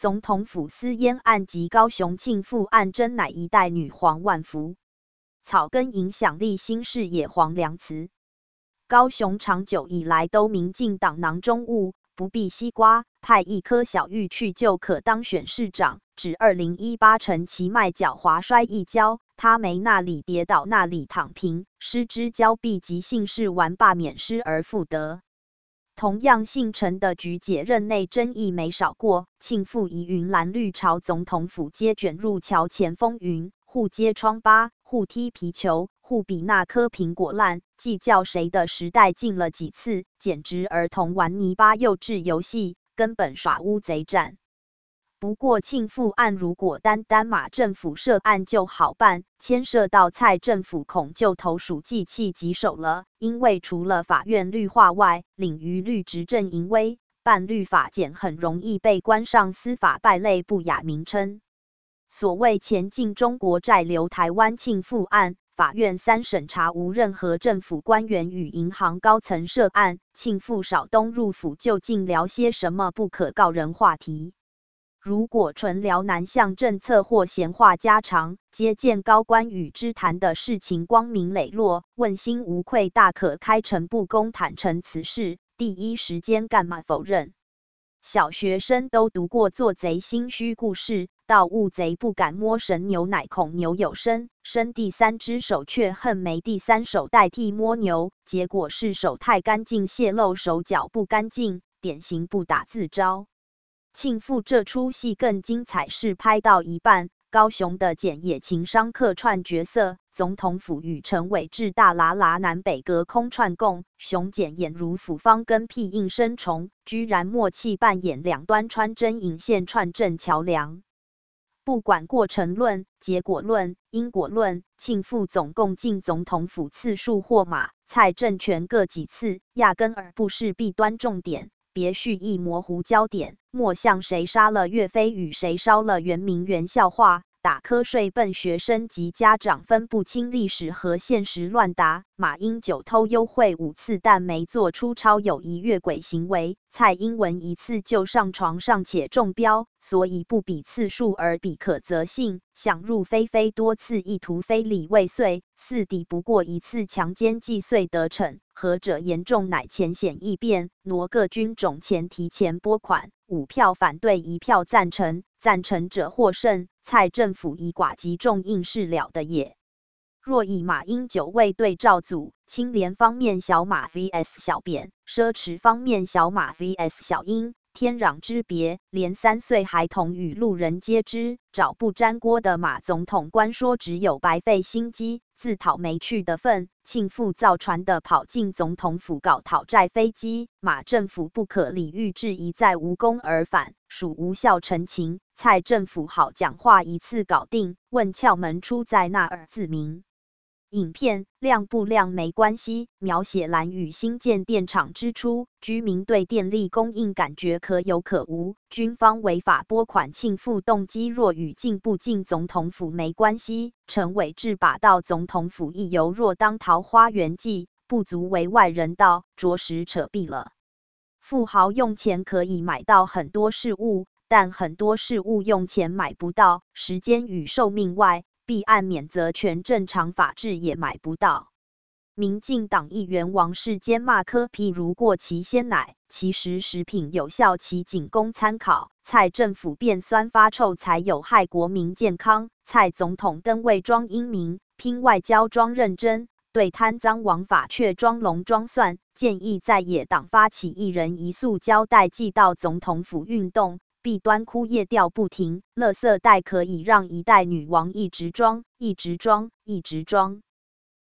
总统府私烟案及高雄庆父案真乃一代女皇万福。草根影响力新视野黄良慈。高雄长久以来都民进党囊中物，不必西瓜，派一颗小玉去就可当选市长。指2018陈其迈脚滑摔一跤，他没那里跌倒那里躺平，失之交臂及姓氏完罢免失而复得。同样姓陈的菊姐任内争议没少过，庆父疑云蓝绿朝总统府皆卷入桥前风云，互揭疮疤，互踢皮球，互比那颗苹果烂，计较谁的时代进了几次，简直儿童玩泥巴幼稚游戏，根本耍乌贼战。不过庆父案如果单马政府涉案就好办，牵涉到蔡政府恐就投鼠忌器棘手了，因为除了法院绿化外，领域绿执政淫威，办绿法检很容易被冠上司法败类不雅名称。所谓前进中国债留台湾庆父案，法院3审查无任何政府官员与银行高层涉案，庆父少东入府究竟聊些什么不可告人话题？如果纯聊南向政策或闲话家常，接见高官与之谈的事情光明磊落，问心无愧，大可开诚布公坦诚此事，第一时间干嘛否认？小学生都读过做贼心虚故事，盗物贼不敢摸神牛奶，恐牛有生，生第3只手却恨没第3手代替摸牛，结果是手太干净泄露手脚不干净，典型不打自招。庆父这出戏更精彩，是拍到一半，高雄的简野情商客串角色，总统府与陈伟志大喇喇南北隔空串供，熊简俨如府方跟屁应声虫，居然默契扮演两端穿针引线串证桥梁。不管过程论、结果论、因果论，庆父总共进总统府次数或马、蔡政权各几次，压根儿不是弊端重点。别蓄意模糊焦点，莫像谁杀了岳飞与谁烧了圆明园笑话，打瞌睡笨学生及家长分不清历史和现实乱答。马英九偷优惠5次但没做出超有疑越轨行为，蔡英文1次就上床尚且中标，所以不比次数而比可责性。想入非非多次意图非礼未遂，4抵不过1次强奸既遂得逞，何者严重乃浅显易变，挪各军种前提前拨款，5票反对1票赞成，赞成者获胜，蔡政府以寡击众应是了的也。若以马英九为对照组，清廉方面小马 vs 小扁，奢侈方面小马 vs 小英，天壤之别，连3岁孩童与路人皆知。找不沾锅的马总统官说只有白费心机，自讨没趣的份。庆父造船的跑进总统府搞讨债飞机，马政府不可理喻质疑再无功而返，属无效陈情。蔡政府好讲话1次搞定，问窍门出在那2字名。影片亮不亮没关系，描写兰屿新建电厂之初，居民对电力供应感觉可有可无，军方违法拨款庆父动机若与进不进总统府没关系，陈伟志把到总统府一游若当桃花源记，不足为外人道，着实扯弊了。富豪用钱可以买到很多事物，但很多事物用钱买不到，时间与寿命外，弊案免责权正常法治也买不到。民进党议员王世坚骂柯 P 如过期鲜奶，其实食品有效期仅供参考。蔡政府变酸发臭才有害国民健康。蔡总统登位装英明，拼外交装认真，对贪赃枉法却装聋装蒜。建议在野党发起一人一塑胶袋寄到总统府运动。弊端枯叶掉不停，垃圾袋可以让一代女王一直装，一直装，一直装。